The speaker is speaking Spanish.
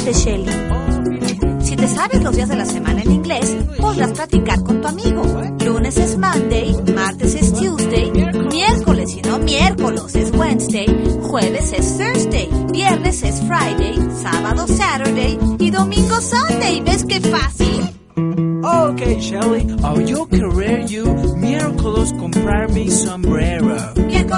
dice Shelly. Si te sabes los días de la semana en inglés, podrás practicar con tu amigo. Lunes es Monday, martes es Tuesday, miércoles y no miércoles es Wednesday, jueves es Thursday, viernes es Friday, sábado Saturday y domingo Sunday. ¿Ves qué fácil? Okay, Shelly, yo querer you miércoles comprar mi sombrero. Miércoles